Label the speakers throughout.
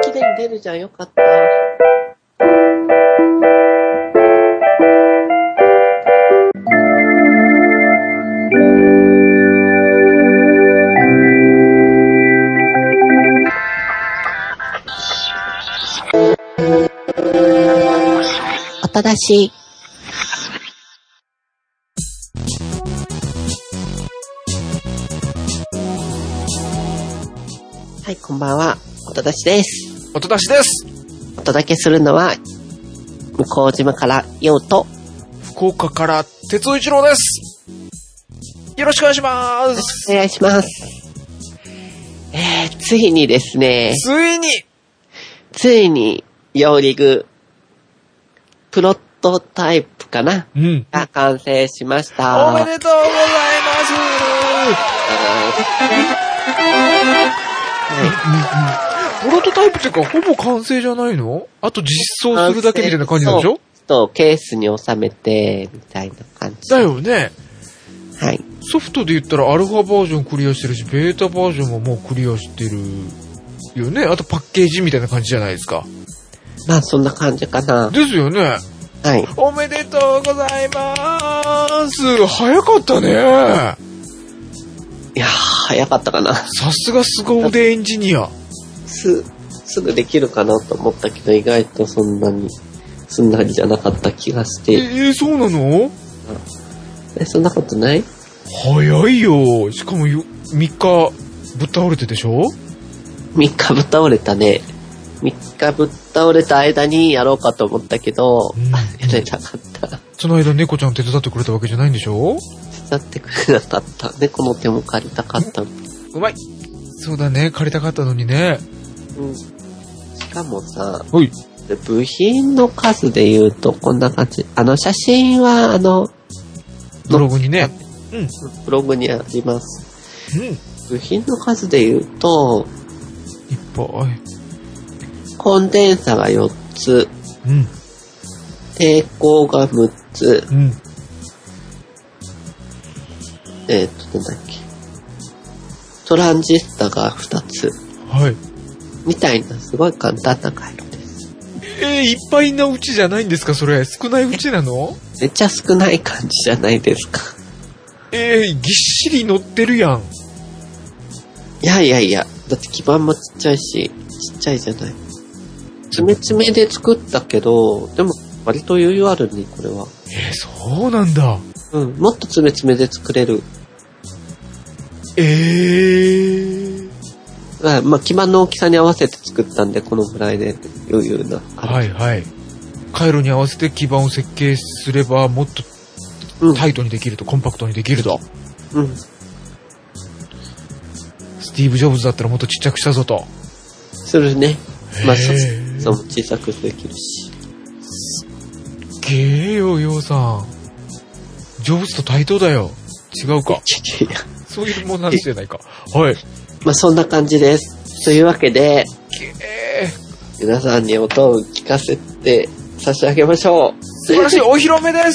Speaker 1: すでに出るじゃん。よかった。音出し。はい、こんばんは。音出しです。
Speaker 2: 音出しです。
Speaker 1: お届けするのは、向島からようと、
Speaker 2: 福岡から哲夫一郎です。よろしくお願いします。
Speaker 1: お願いします。ついにですね。ついに、ヨーリグ、プロトタイプかな、が完成しました。
Speaker 2: おめでとうございます。プロトタイプっていうか、ほぼ完成じゃないの？あと実装するだけみたいな感じなんでしょ？
Speaker 1: と、ケースに収めて、みたいな感じ。
Speaker 2: だよね。
Speaker 1: はい。
Speaker 2: ソフトで言ったらアルファバージョンクリアしてるし、ベータバージョンももうクリアしてるよね。あとパッケージみたいな感じじゃないですか。
Speaker 1: まあ、そんな感じかな。
Speaker 2: ですよね。
Speaker 1: はい。
Speaker 2: おめでとうございます。早かったね。
Speaker 1: いやー、早かったかな。
Speaker 2: さすが凄腕エンジニア。
Speaker 1: すぐできるかなと思ったけど、意外とそんなに、すんなりじゃなかった気がして。
Speaker 2: そうなの？
Speaker 1: そんなことない？
Speaker 2: 早いよ。しかも3日ぶっ倒れてでしょ？
Speaker 1: 3 日ぶっ倒れたね。3日ぶっ倒れた間にやろうかと思ったけど、やれなかった。
Speaker 2: その間猫ちゃん手伝ってくれたわけじゃないんでしょ？
Speaker 1: 手伝ってくれなかった。猫の手も借りたかった。
Speaker 2: うまい。そうだね、借りたかったのにね。
Speaker 1: しかもさ、部品の数で言うとこんな感じ。写真は
Speaker 2: ブログにね。
Speaker 1: ブログにあります。部品の数で言うと、
Speaker 2: いっぱい。
Speaker 1: コンデンサが4つ。抵抗が6つ。なんだっけ。トランジスタが2つ。
Speaker 2: はい。
Speaker 1: みたいな、すごい簡単な回路です。
Speaker 2: いっぱいなうちじゃないんですか、それ。少ないうちなの？
Speaker 1: めっちゃ少ない感じじゃないですか。
Speaker 2: ぎっしり乗ってるやん。
Speaker 1: いや。だって基板もちっちゃいし、ちっちゃいじゃない。詰めで作ったけど、でも割と余裕あるね、これは。
Speaker 2: そうなんだ。
Speaker 1: もっと詰めで作れる。まあ、基板の大きさに合わせて作ったんで、このぐらいで余裕な。
Speaker 2: はいはい。回路に合わせて基板を設計すれば、もっとタイトにできると、コンパクトにできると。スティーブ・ジョブズだったらもっとちっちゃくしたぞと。
Speaker 1: するね。まあ、そう小さくできるし。
Speaker 2: すっげーよ、ヨウさん。ジョブズと対等だよ。違うか。そういうもんなんじゃないか。はい。
Speaker 1: まあ、そんな感じです。というわけで、皆さんに音を聞かせて差し上げましょう。
Speaker 2: 素晴らしいお披露目です。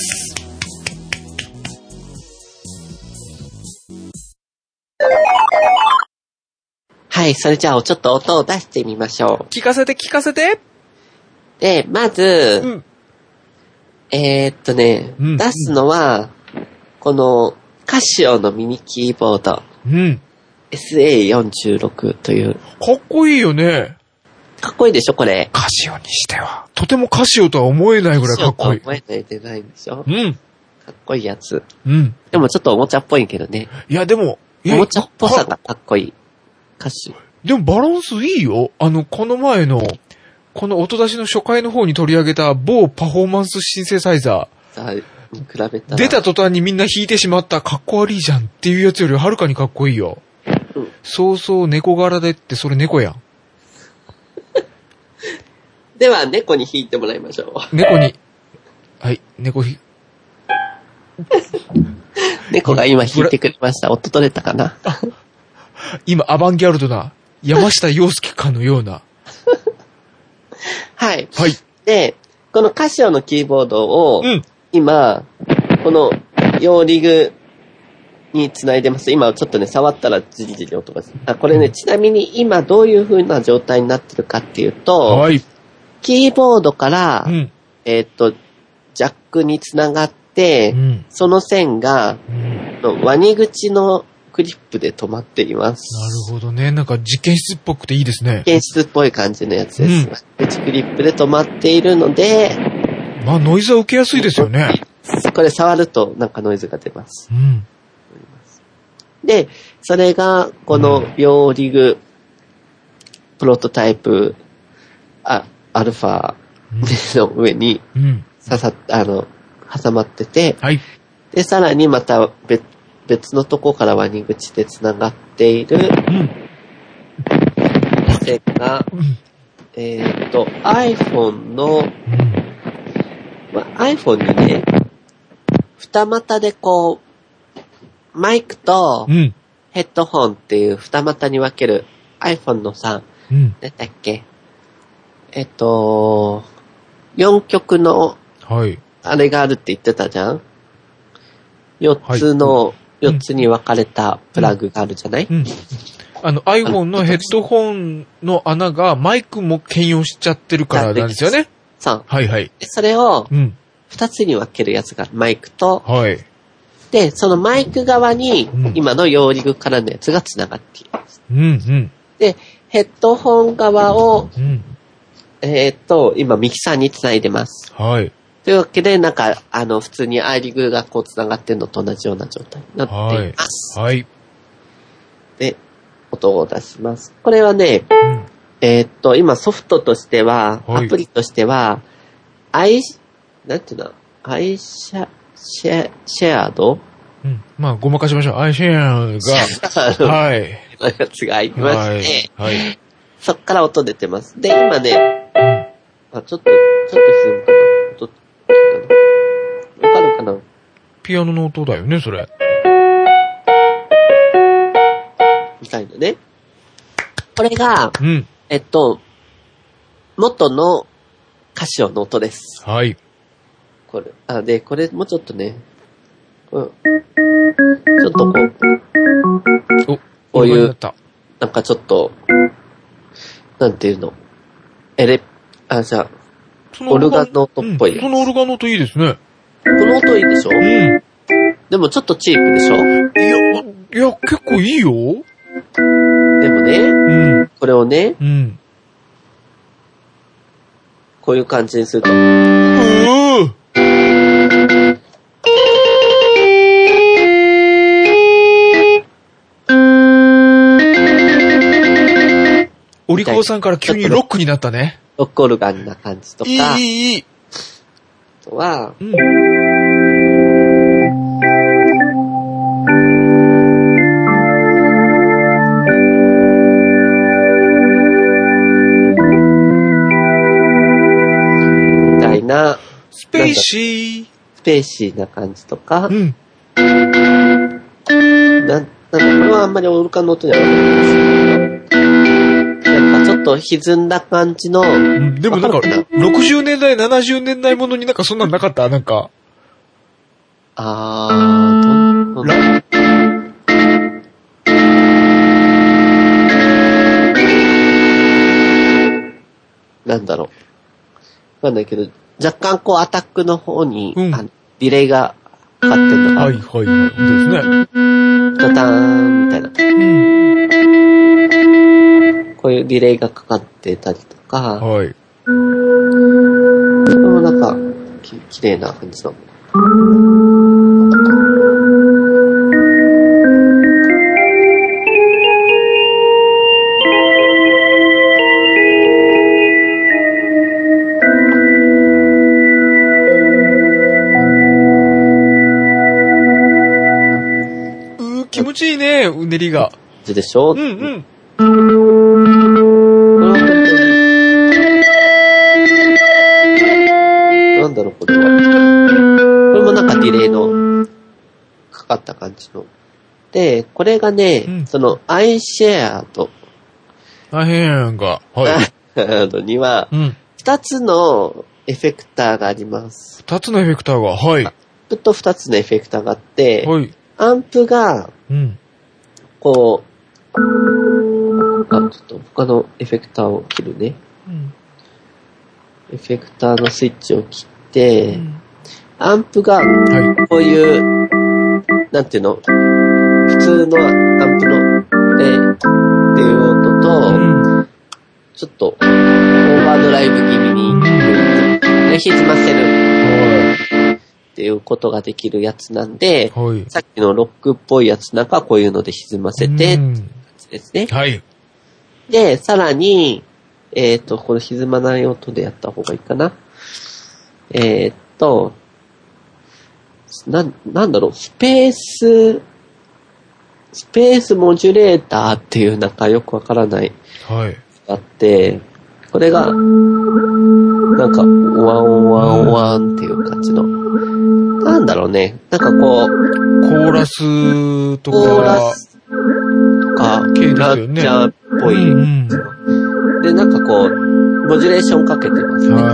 Speaker 1: はい、それじゃあちょっと音を出してみましょう。
Speaker 2: 聞かせて。
Speaker 1: で、まず、出すのは、このカシオのミニキーボード。SA46 という。
Speaker 2: かっこいいよね。
Speaker 1: かっこいいでしょ、これ。
Speaker 2: カシオにしては。とてもカシオとは思えないぐらいかっこいい。
Speaker 1: 思えないデザインでしょ。
Speaker 2: か
Speaker 1: っこいいやつ。でもちょっとおもちゃっぽいけどね。
Speaker 2: いや、でも、
Speaker 1: おもちゃっぽさがかっこいい。カシオ。
Speaker 2: でもバランスいいよ。この前の、この音出しの初回の方に取り上げた某パフォーマンスシンセサイザ
Speaker 1: ー。比べたら。
Speaker 2: 出た途端にみんな弾いてしまったかっこ悪いじゃんっていうやつよりはるかにかっこいいよ。そう猫柄でってそれ猫やん。
Speaker 1: では猫に弾いてもらいましょう。
Speaker 2: 猫に。はい、猫
Speaker 1: が今弾いてくれました。音取れたかな？
Speaker 2: 今アバンギャルドな山下洋介かのような。
Speaker 1: はい。
Speaker 2: はい。
Speaker 1: で、このカシオのキーボードを、今、このヨーリグに繋いでます。今ちょっとね、触ったらジリジリ音がする。これね、ちなみに今どういう風な状態になってるかっていうと、
Speaker 2: はい。
Speaker 1: キーボードから、
Speaker 2: うん。
Speaker 1: ジャックに繋がって、
Speaker 2: うん。
Speaker 1: その線が、ワニ口のクリップで止まっています。
Speaker 2: なるほどね。なんか実験室っぽくていいですね。
Speaker 1: 実験室っぽい感じのやつです。ワニ口クリップで止まっているので、
Speaker 2: まあノイズは受けやすいですよね。
Speaker 1: これ触るとなんかノイズが出ます。
Speaker 2: うん。
Speaker 1: で、それがこの両リグ、プロトタイプ、アルファの上に挟まってて、
Speaker 2: はい。
Speaker 1: で、さらにまた別のとこからワニ口で繋がっている線が、iPhone の、iPhone にね、二股でこう、マイクとヘッドホンっていう二股に分ける iPhone のさ、なんだっけ、4曲の、あれがあるって言ってたじゃん ?4 つに分かれたプラグがあるじゃない、
Speaker 2: iPhone のヘッドホンの穴がマイクも兼用しちゃってるからなんですよね。
Speaker 1: そう。
Speaker 2: はいはい。
Speaker 1: それを、2つに分けるやつがマイクと、
Speaker 2: はい。
Speaker 1: で、そのマイク側に、今のヨーリグからのやつが繋がっています。で、ヘッドホン側を、今ミキサーに繋いでます。
Speaker 2: はい。
Speaker 1: というわけで、なんか、普通にアイリグがこう繋がってるのと同じような状態になっています。
Speaker 2: はい。で、
Speaker 1: 音を出します。これはね、今ソフトとしては、アプリとしては、なんていうの、アイシェアド
Speaker 2: まあ、ごまかしましょう。アイシェアが、はい。
Speaker 1: のやつがありまして、
Speaker 2: はい。
Speaker 1: そっから音出てます。で、今ね、ちょっと沈むかな。音、わかるかな？
Speaker 2: ピアノの音だよね、それ。
Speaker 1: みたいなね。これが、元のカシオの音です。
Speaker 2: はい。
Speaker 1: これもうちょっとね、ちょっとこういう、なんかちょっと、なんていうの、じゃあ、オルガンの音っぽいやつ。
Speaker 2: そのオルガンの音いいですね。
Speaker 1: この音いいでしょ？でもちょっとチープでしょ？
Speaker 2: いや、結構いいよ。
Speaker 1: でもね、これをね、こういう感じにすると。
Speaker 2: お利口さんから急にロックになったね。
Speaker 1: ロックオルガンな感じとか。
Speaker 2: いい。
Speaker 1: あとは、みたいな、
Speaker 2: スペーシ
Speaker 1: ーな感じとか、なんかこれはあんまりオルガンの音にはならないんですけど、なんかちょっと歪んだ感じの、
Speaker 2: でもなんか60年代、70年代ものになんかそんなんなかった？なんか。
Speaker 1: なんだろう。わかんないけど、若干こうアタックの方に、ディレイがかかってるのか。
Speaker 2: はい。そうですね。
Speaker 1: タターンみたいな。こういうディレイがかかってたりとか。これもなんか、綺麗な感じの。
Speaker 2: 気持ちいいね、うねりが。
Speaker 1: でしょ？なんだろう、これは。これもなんかディレイのかかった感じの。で、これがね、そのアイシェアド。には、2つのエフェクターがあります。
Speaker 2: 2つのエフェクターが、
Speaker 1: と2つのエフェクターがあって、 アンプが、こう、ちょっと他のエフェクターを切るね。エフェクターのスイッチを切って、アンプが、こういう、なんていうの、普通のアンプの、っていう音と、ちょっと、オーバードライブ気味に、歪ませるっていうことができるやつなんで、さっきのロックっぽいやつなんかこういうので歪ませて、ってやつですね。で、さらに、この歪まない音でやった方がいいかな。なんだろう、スペースモジュレーターっていうなんかよくわからない。あって、これが、なんか、ワンワンワンっていう感じの。なんだろうね。なんかこう、
Speaker 2: コーラスとか、
Speaker 1: ラッチャーっぽい。で、なんかこう、モジュレーションかけてますね。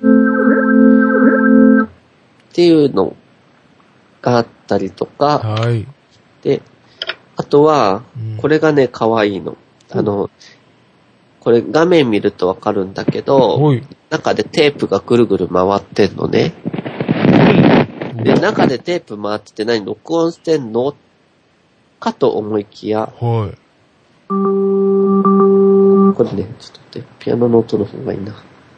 Speaker 1: っていうのがあったりとか、で、あとは、これがね、可愛いの。これ画面見るとわかるんだけど、中でテープがぐるぐる回ってんのね。で、中でテープ回ってて録音してんのかと思いきや、これね、ちょっと待って、ピアノの音の方がいいな。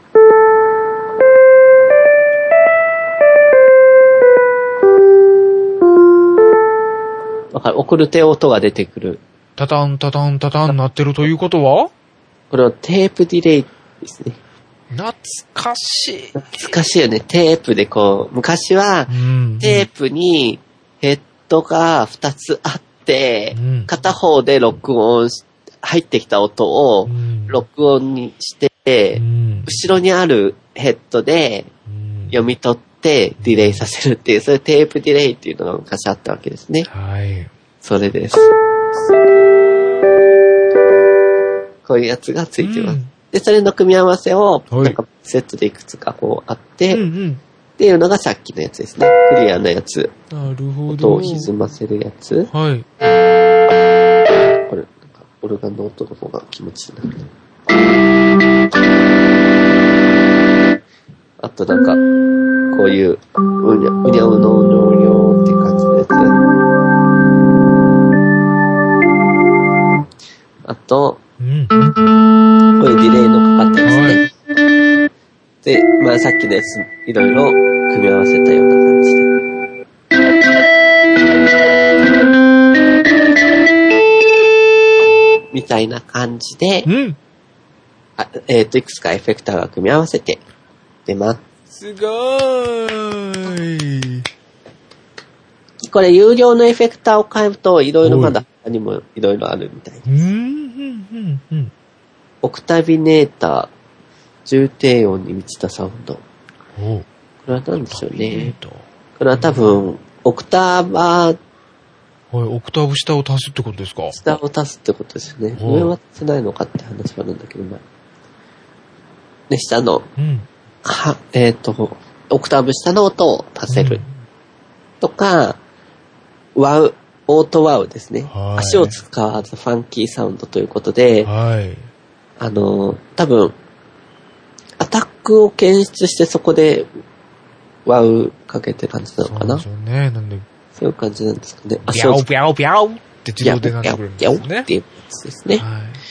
Speaker 1: わかる？送る手音が出てくる。
Speaker 2: タタンタタンタタンなってるということは？
Speaker 1: これはテープディレイですね。
Speaker 2: 懐かしい。
Speaker 1: 懐かしいよね。テープでこう、昔は、テープにヘッドが2つあって、片方で録音し、入ってきた音を録音にして、後ろにあるヘッドで読み取ってディレイさせるっていう、そういうテープディレイっていうのが昔あったわけですね。それです。こういうやつがついてます。で、それの組み合わせを、なんかセットでいくつかこうあって、っていうのがさっきのやつですね。クリアなやつ。
Speaker 2: なるほど。
Speaker 1: 音を歪ませるやつ。これ、なんか、オルガンの音の方が気持ちいいな。あとなんか、こういう、うにゃうのうのうにょって感じのやつ。あと、こういうディレイのかかったやつね。で、まあさっきのやつ、いろいろ組み合わせたような感じで。みたいな感じで、いくつかエフェクターが組み合わせて出ます。
Speaker 2: すごーい。
Speaker 1: これ有料のエフェクターを変えると、いろいろまだ他にもいろいろあるみたいです。オクタビネーター、重低音に満ちたサウンド。これは何でしょうね。これは多分、オクターバー、
Speaker 2: オクターブ下を足すってことですか？
Speaker 1: 下を足すってことですね。上は足せないのかって話はあるんだけど、ね、下の、オクターブ下の音を足せる。とか、ワウ、オートワウですね。足を使わずファンキーサウンドということで、多分、アタックを検出してそこでワウかけて感じなのかな？
Speaker 2: そうですね。なんで、
Speaker 1: そういう感じなんですかね。
Speaker 2: ビャオビャオビャオって自動でなってくるんですね。
Speaker 1: ビャオっていうやつですね。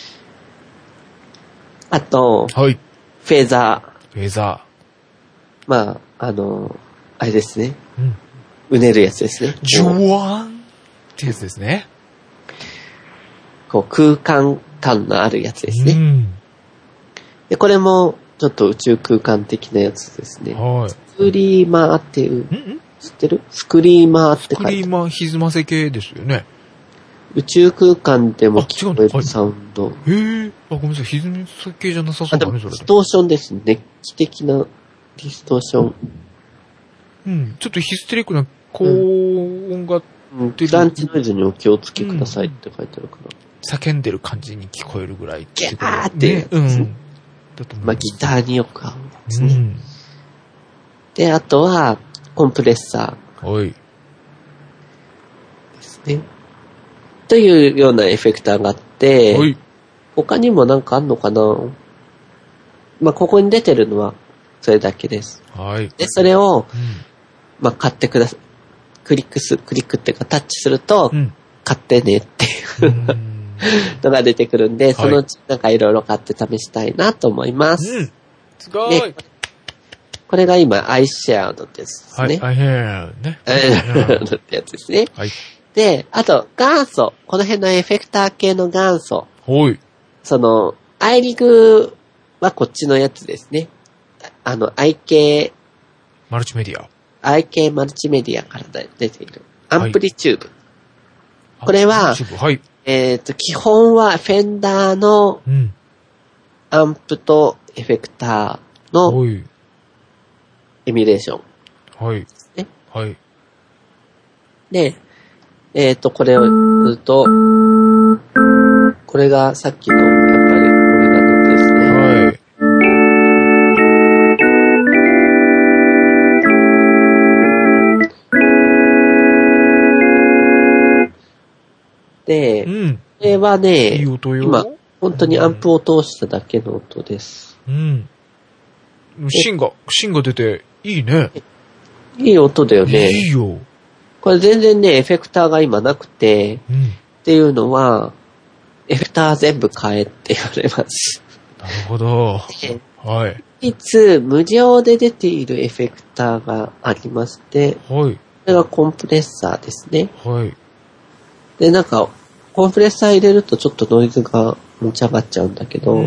Speaker 1: あと、フェーザー。
Speaker 2: フェーザ
Speaker 1: ー。まあ、あれですね。うねるやつですね。
Speaker 2: ジュワーンってやつですね。
Speaker 1: こう空間感のあるやつですね。で、これもちょっと宇宙空間的なやつですね。スクリーマーっていう、知ってる？スクリーマーって書いてある。
Speaker 2: スクリーマー歪ませ系ですよね。
Speaker 1: 宇宙空間でも聞こえるサウンド。
Speaker 2: ごめんなさい。歪ませ系じゃなさそうだね、それ。
Speaker 1: ディストーションですね。熱気的なディストーション。
Speaker 2: ちょっとヒステリックな高音が
Speaker 1: 出る。ランチノイズにお気をつけくださいって書いてあるから。
Speaker 2: 叫んでる感じに聞こえるぐらい。
Speaker 1: ギャーってやつですね。まあギターによく合うやつね。で、あとは、コンプレッサー。でですね。というようなエフェクターがあって、
Speaker 2: はい。
Speaker 1: 他にもなんかあんのかな？まあ、ここに出てるのはそれだけです。
Speaker 2: はい。
Speaker 1: で、それを、
Speaker 2: うん、
Speaker 1: まあ、買ってください。クリックっていうかタッチすると、
Speaker 2: うん、
Speaker 1: 買ってねっていうのが出てくるんで、そのうちなんかいろいろ買って試したいなと思います。
Speaker 2: うん。すごい。
Speaker 1: これが今、アイシェアドですね。
Speaker 2: はい、ね。
Speaker 1: アイシェアドってやつですね。
Speaker 2: はい。
Speaker 1: で、あと、元祖。この辺のエフェクター系の元祖。
Speaker 2: はい。
Speaker 1: アイリグはこっちのやつですね。IK
Speaker 2: マルチメディア。
Speaker 1: IK マルチメディアから出ている。アンプリチューブ。はい、これは、
Speaker 2: はい、
Speaker 1: 基本はフェンダーのアンプとエフェクターのエミュレーション。
Speaker 2: はい。
Speaker 1: ね、
Speaker 2: はい。
Speaker 1: で、これを言うと、これがさっきの、やっぱりこれがのですね。はい。で、これはね、
Speaker 2: いい音よ。
Speaker 1: 今、本当にアンプを通しただけの音です。
Speaker 2: うん。芯が出て、いいね。
Speaker 1: いい音だよね。
Speaker 2: いいよ。
Speaker 1: これ全然ね、エフェクターが今なくて、っていうのは、エフェクター全部変えって言われます。
Speaker 2: なるほど。はい。
Speaker 1: いつ無料で出ているエフェクターがありまして、はい。これがコンプレッサーですね。はい。で、なんか、コンプレッサー入れるとちょっとノイズが持ち上がっちゃうんだけど、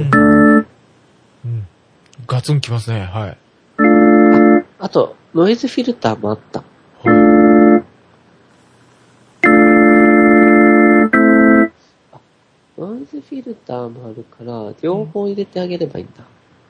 Speaker 2: ガツンきますね。はい。
Speaker 1: あと、ノイズフィルターもあった。ノイズフィルターもあるから、両方入れてあげればいいんだ。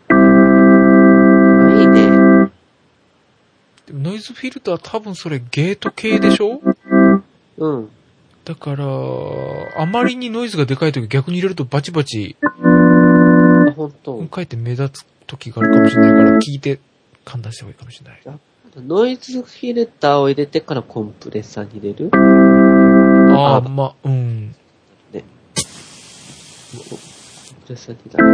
Speaker 1: いいね。
Speaker 2: でもノイズフィルター多分それゲート系でしょ？
Speaker 1: うん。
Speaker 2: だから、あまりにノイズがでかいとき逆に入れるとバチバチ。
Speaker 1: 本当。
Speaker 2: かえって目立つときがあるかもしれないから聞いて判断した方がいいかもしれない。
Speaker 1: ノイズフィルターを入れてからコンプレッサーに入れる？
Speaker 2: ああ、ま、うん。ね。コンプレッサーに入れ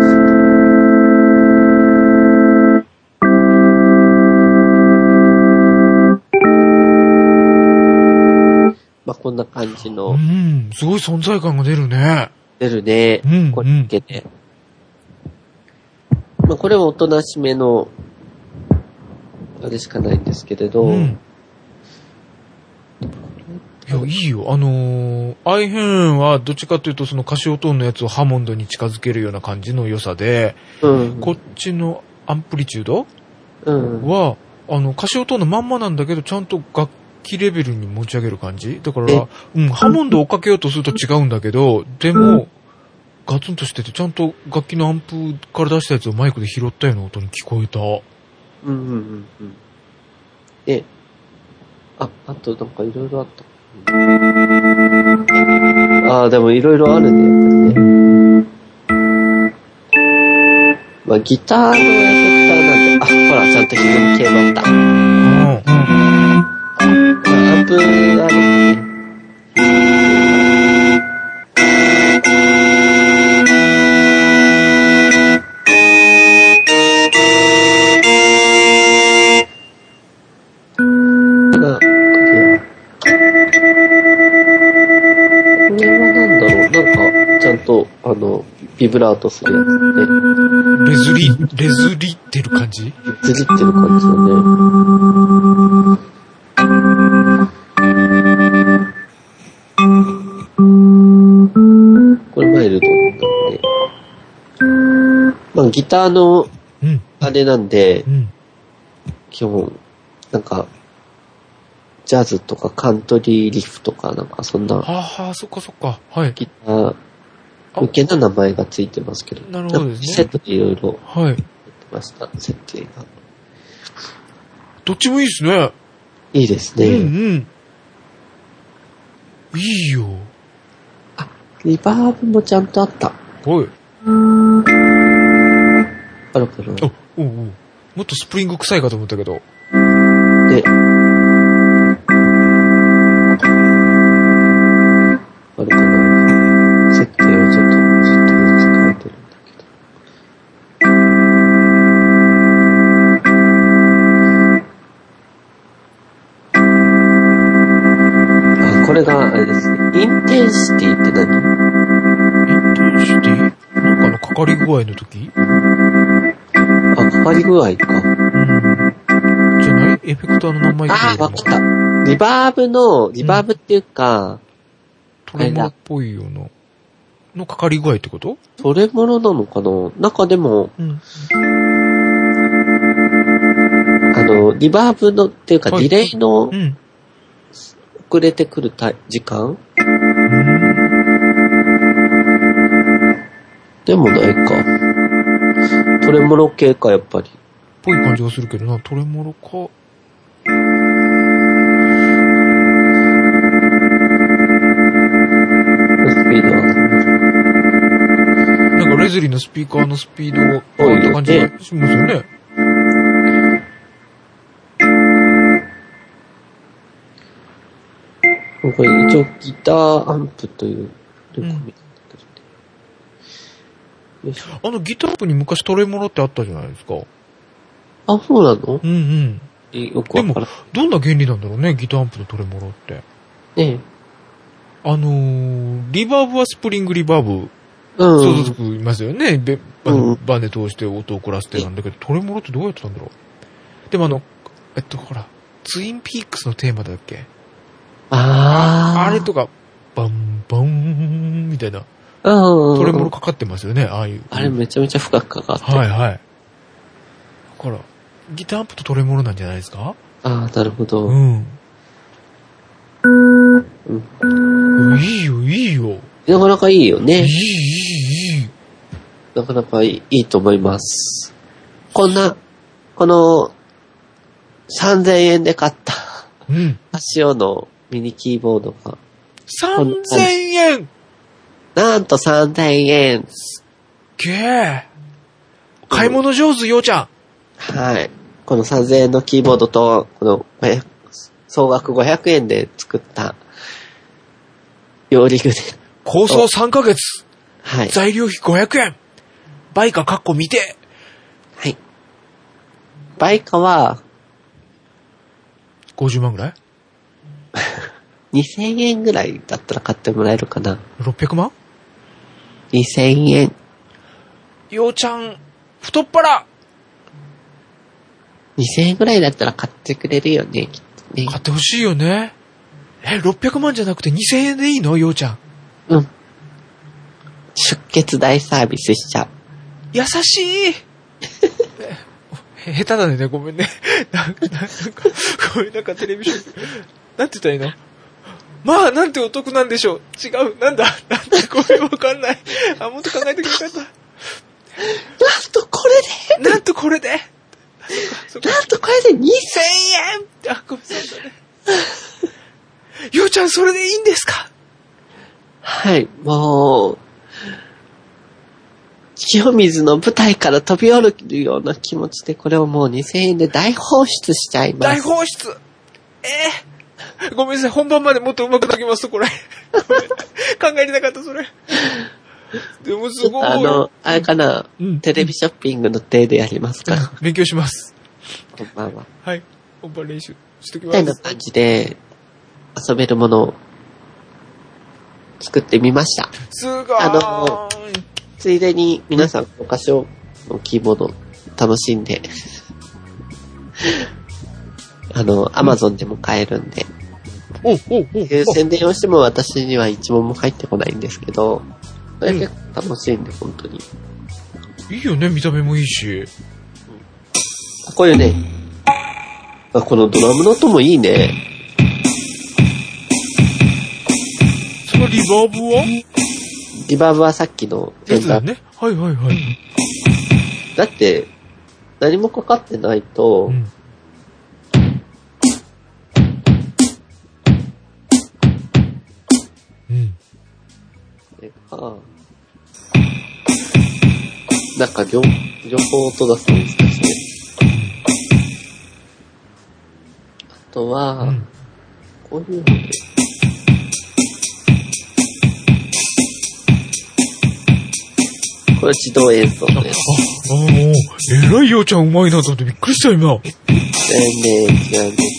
Speaker 1: まあ、こんな感じの。
Speaker 2: すごい存在感が出るね。
Speaker 1: 出るね。これだけで。まあ、これはおとなしめの、あれしかないんですけれど。い
Speaker 2: や、いいよ。アイヘンはどっちかというとそのカシオトーンのやつをハモンドに近づけるような感じの良さで、こっちのアンプリチュードは、カシオトーンのまんまなんだけど、ちゃんと楽器レベルに持ち上げる感じだから、ハモンドを追っかけようとすると違うんだけど、でも、ガツンとしてて、ちゃんと楽器のアンプから出したやつをマイクで拾ったような音に聞こえた。
Speaker 1: で、あとなんかいろいろあった。でもいろいろあるね、やっぱりね。まあ、ギターのエフェクターなんで、ほら、ちゃんと歪み系もあった。アンプあるんでね。ビブラートするやつ
Speaker 2: ね。レズリってる感じ？
Speaker 1: レズリってる感じだね。これマイルドなんだね。まあギターのあれなんで、基本、なんか、ジャズとかカントリーリフとかなんかそんな。
Speaker 2: そっかそっか。はい。
Speaker 1: ギター、向けな名前がついてますけど。
Speaker 2: なるほどですね。
Speaker 1: セットでいろいろ。
Speaker 2: はい。
Speaker 1: ってました、設定が。
Speaker 2: どっちもいいですね。
Speaker 1: いいですね。
Speaker 2: いいよ。
Speaker 1: リバーブもちゃんとあった。
Speaker 2: はい。
Speaker 1: あるかな。
Speaker 2: もっとスプリング臭いかと思ったけど。
Speaker 1: で、
Speaker 2: かり具合の時？
Speaker 1: あ、かかり具合か。うん。
Speaker 2: じゃないエフェクターの名前。
Speaker 1: あ、わかった。リバーブっていうか、
Speaker 2: トレモロっぽいような。のかかり具合ってこと？
Speaker 1: トレモロなのかな？中でも、リバーブのっていうか、ディレイの、遅れてくる時間？でもないか。トレモロ系か、やっぱり。
Speaker 2: ぽい感じがするけどな、トレモロか。スピードなんかレズリーのスピーカーのスピードが変わった感じがしますよね。
Speaker 1: これ一応ギターアンプというルコミなんだけ
Speaker 2: どね。ギターアンプに昔トレモロってあったじゃないですか。
Speaker 1: あ、そうなの？
Speaker 2: うんうん。
Speaker 1: よくわからん。
Speaker 2: でも、どんな原理なんだろうね、ギターアンプのトレモロって。
Speaker 1: ねえ。
Speaker 2: リバーブはスプリングリバーブ。想像つくいますよね。バネ通して音を凝らしてなんだけど、トレモロってどうやってたんだろう。でもほら、ツインピークスのテーマだっけ？あれとか、バンバンみたいな。トレモロかかってますよね、ああいう。
Speaker 1: あれめちゃめちゃ深くかかってる。
Speaker 2: はいはい。だから、ギターアンプとトレモロなんじゃないですか？
Speaker 1: ああ、なるほど。
Speaker 2: いいよ、いいよ。
Speaker 1: なかなかいいよね。
Speaker 2: いい。
Speaker 1: なかなかいいと思います。この、3000円で買った、カシオのミニキーボードが。
Speaker 2: 3000円！
Speaker 1: なんと3000円。す
Speaker 2: っげえ。買い物上手、ようちゃん。
Speaker 1: はい。この3000円のキーボードと、この、総額500円で作った、料理具で。
Speaker 2: 構想3ヶ月。
Speaker 1: はい。
Speaker 2: 材料費500円。売価括弧未定。
Speaker 1: はい。売価は、
Speaker 2: 50万ぐらい
Speaker 1: 2000円ぐらいだったら買ってもらえるかな。
Speaker 2: 600万
Speaker 1: ?2000 円。
Speaker 2: ようちゃん、太っ腹
Speaker 1: !2000 円ぐらいだったら買ってくれるよね、きっとね。
Speaker 2: 買ってほしいよね。600万じゃなくて2000円でいいの？ようちゃん。
Speaker 1: うん。出血大サービスしちゃう。
Speaker 2: 優しい下手だね、ごめんね。ごめん、なんかテレビション。なんて言ったらいいの？まあ、なんてお得なんでしょう。違う。なんてこれわかんない。もっと考えてくれなかった。なんとこれで2000円ごめんなさいね。ようちゃん、それでいいんですか？
Speaker 1: はい、もう、清水の舞台から飛び降りるような気持ちで、これをもう2000円で大放出しちゃいます。
Speaker 2: 大放出ごめんなさい、本番までもっと上手くなりますと、これ。考えてなかった、それ。でもすごい。
Speaker 1: あれかな、テレビショッピングの手でやりますか？
Speaker 2: 勉強します。
Speaker 1: こんばんは。
Speaker 2: はい。本番練習しときます。
Speaker 1: みたいな感じで、遊べるものを作ってみました。
Speaker 2: すごーい。
Speaker 1: ついでに皆さん、カシオのキーボード楽しんで、アマゾンでも買えるんで、宣伝をしても私には一問も入ってこないんですけど、それ結構楽しいんで、本当に。
Speaker 2: いいよね、見た目もいいし。
Speaker 1: これね、このドラムの音もいいね。
Speaker 2: そのリバーブは？
Speaker 1: リバーブはさっきの
Speaker 2: やつだね。はいはいはい。
Speaker 1: だって、何もかかってないと、なんか両方音出すの難しいね。あとは、こういうので、これ自動演奏です。
Speaker 2: えらいようちゃんうまいなと思ってびっくりした今。
Speaker 1: 違うんです。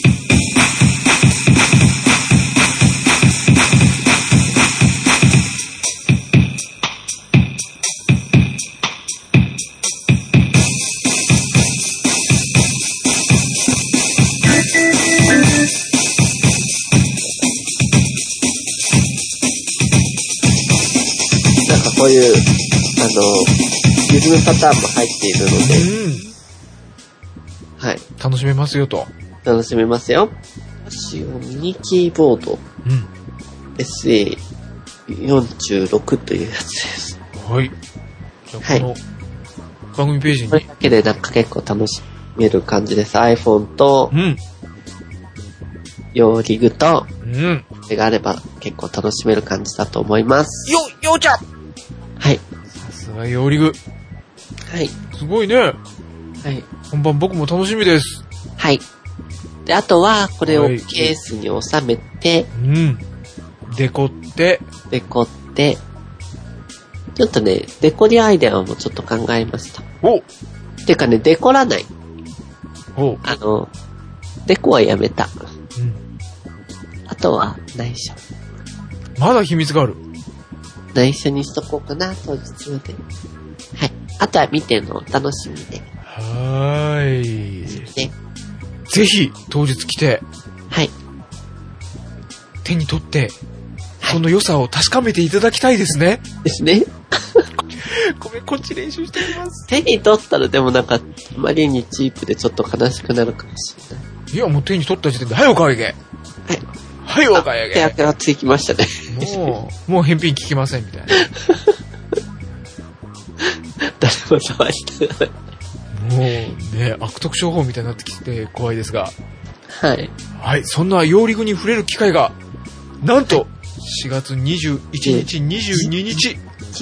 Speaker 1: いう、リズムパターンも入っているので、はい。
Speaker 2: 楽しめますよと。
Speaker 1: 楽しめますよ。カシオミニキーボード、SA46 というやつです。
Speaker 2: はい。じゃあこの番組ページに。
Speaker 1: これだけでなんか結構楽しめる感じです。iPhone と、ヨーリグと、それがあれば結構楽しめる感じだと思います。
Speaker 2: ようちゃん。
Speaker 1: はい。
Speaker 2: さすがヨーリグ。
Speaker 1: はい。
Speaker 2: すごいね。はい。本番僕も楽しみです。
Speaker 1: はい。で、あとは、これをケースに収めて、
Speaker 2: デコって、
Speaker 1: ちょっとね、デコリアイデアもちょっと考えました。てかね、デコらない。デコはやめた。あとは、内緒。
Speaker 2: まだ秘密がある。
Speaker 1: 内緒にしとこうかな、当日まで。はい。あとは見てるのを楽しみで。
Speaker 2: ね。ぜひ、当日来て。
Speaker 1: はい。
Speaker 2: 手に取って、その良さを確かめていただきたいですね。
Speaker 1: ですね。
Speaker 2: ごめん、こっち練習しております。
Speaker 1: 手に取ったらでもなんか、あまりにチープでちょっと悲しくなるかもしれない。
Speaker 2: いや、もう手に取った時点で、はい、お買い上げ。はい、お買い上げ。
Speaker 1: 手垢がつきましたね。
Speaker 2: もう返品聞きません、みたいな。
Speaker 1: 誰も触りたがない。
Speaker 2: もうね、悪徳商法みたいになってきて怖いですが。
Speaker 1: はい。
Speaker 2: はい、そんなヨーリグに触れる機会が、なんと、4月21日、22日、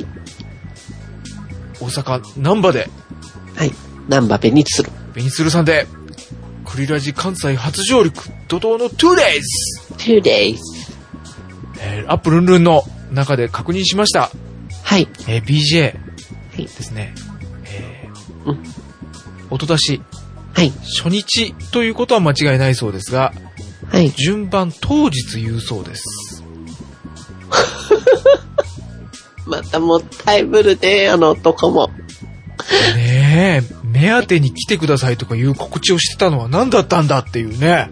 Speaker 2: 大阪、難波で。
Speaker 1: はい、難波ベニツル。
Speaker 2: ベニツルさんで、クリラジ関西初上陸、怒涛の 2days。アップルンルンの中で確認しました。
Speaker 1: はい。
Speaker 2: BJ。ですね。音出し。
Speaker 1: はい。
Speaker 2: 初日ということは間違いないそうですが、
Speaker 1: はい。
Speaker 2: 順番当日言うそうです。
Speaker 1: またもったいぶるね、あの男も。
Speaker 2: ねえ、目当てに来てくださいとかいう告知をしてたのは何だったんだっていうね。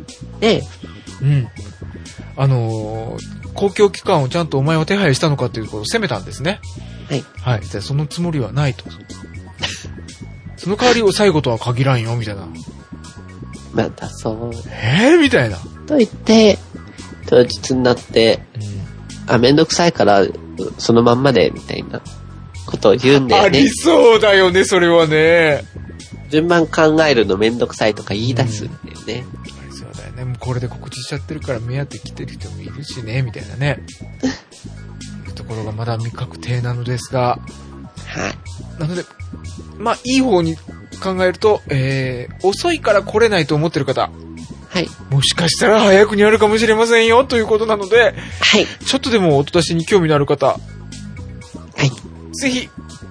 Speaker 2: 公共機関をちゃんとお前は手配したのかっていうことを責めたんですね。
Speaker 1: はい。
Speaker 2: はい。じゃあそのつもりはないと。その代わりを最後とは限らんよ、みたいな。
Speaker 1: またそう。
Speaker 2: みたいな。
Speaker 1: と言って、当日になって、めんどくさいから、そのまんまで、みたいなことを言うんだよね。
Speaker 2: ありそうだよね、それはね。
Speaker 1: 順番考えるのめんどくさいとか言い出すんだよね。
Speaker 2: ありそうだよね。もうこれで告知しちゃってるから目当て来てる人もいるしね、みたいなね。ところがまだ未確定なのですが。
Speaker 1: はい。
Speaker 2: なので、まあ、いい方に考えると、遅いから来れないと思ってる方。
Speaker 1: はい。
Speaker 2: もしかしたら早くにあるかもしれませんよ、ということなので。
Speaker 1: はい。
Speaker 2: ちょっとでも音出しに興味のある方。は
Speaker 1: い。
Speaker 2: ぜひ。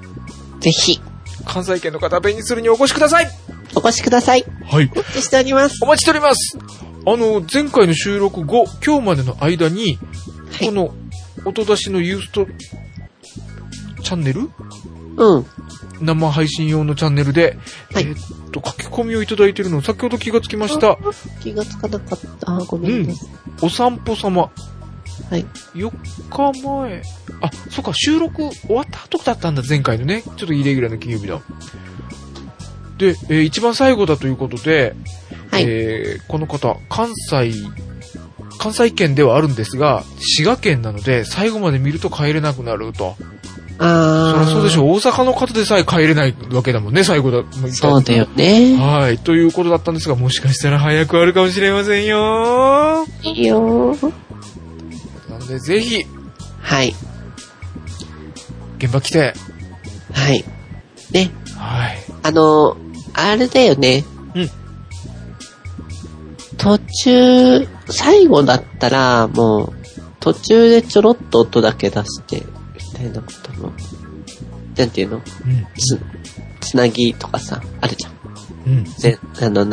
Speaker 2: 関西圏の方、ベニツルにお越しください。
Speaker 1: お越しください。
Speaker 2: はい。
Speaker 1: お待ちしております。
Speaker 2: お待ちしております。前回の収録後、今日までの間に、この音出しのユーストチャンネル？生配信用のチャンネルで、書き込みをいただいているのを先ほど気がつきました。
Speaker 1: 気がつかなかった。ごめんなさい。
Speaker 2: お散歩様。
Speaker 1: はい。
Speaker 2: 4日前。あ、そっか、収録終わった後だったんだ、前回のね。ちょっとイレギュラーな金曜日だ。で、一番最後だということで、はい。この方、関西圏ではあるんですが、滋賀県なので、最後まで見ると帰れなくなると。そりゃそうでしょう。大阪の方でさえ帰れないわけだもんね、最後だ。
Speaker 1: そうだよね。
Speaker 2: はい。ということだったんですが、もしかしたら早くあるかもしれませんよ。
Speaker 1: いいよ。
Speaker 2: なので、ぜひ。
Speaker 1: はい。
Speaker 2: 現場来て。
Speaker 1: はい。ね。
Speaker 2: はい。
Speaker 1: あれだよね。途中、最後だったら、もう、途中でちょろっと音だけ出して、みたいなことも、なんていうの？つなぎとかさ、あるじゃん。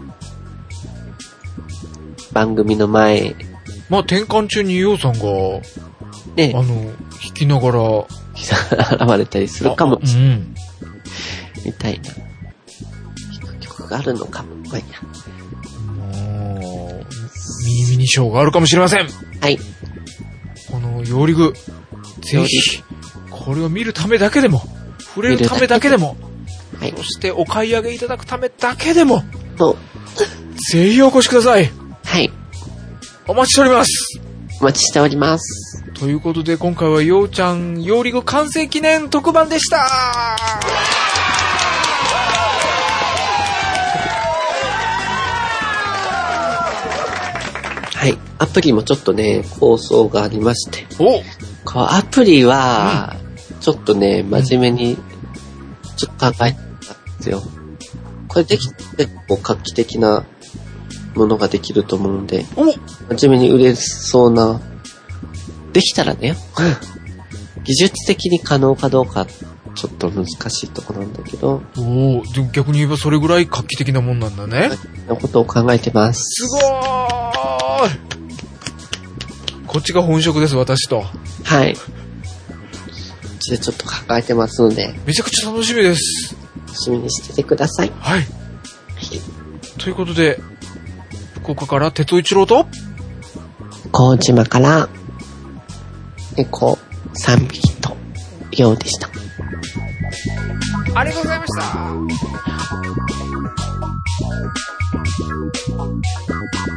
Speaker 1: 番組の前。
Speaker 2: まあ、転換中にヨウさんが、
Speaker 1: ね、
Speaker 2: 弾きながら、
Speaker 1: 現れたりするかもしれない。みたいな。弾く曲があるのかも。まあいいや。
Speaker 2: もう、ミニショーがあるかもしれません。
Speaker 1: はい。
Speaker 2: このヨーリグ、ぜひ、 これを見るためだけでも、触れるためだけでも、
Speaker 1: はい。
Speaker 2: そしてお買い上げいただくためだけでも、
Speaker 1: そう。
Speaker 2: ぜひお越しください。
Speaker 1: はい。
Speaker 2: お待ちしております。
Speaker 1: お待ちしております。
Speaker 2: ということで、今回はようちゃん、ようりご完成記念特番でした。
Speaker 1: はい。アプリもちょっとね、構想がありまして。
Speaker 2: お
Speaker 1: アプリは、ちょっとね、真面目に、ちょっと考えてたんですよ。これできて、こう画期的なものができると思うんで、真面目に売れそうな、できたらね、技術的に可能かどうか、ちょっと難しいところなんだけど。
Speaker 2: でも逆に言えばそれぐらい画期的なもんなんだね。
Speaker 1: のことを考えてます。
Speaker 2: すごーい。こっちが本職です、私と。
Speaker 1: はい。こっちでちょっと考えてますので。
Speaker 2: めちゃくちゃ楽しみです。
Speaker 1: 楽しみにしててください。
Speaker 2: はい。ということで、福岡から鉄尾一郎と、
Speaker 1: 高島から猫3匹とようでした。
Speaker 2: ありがとうございました。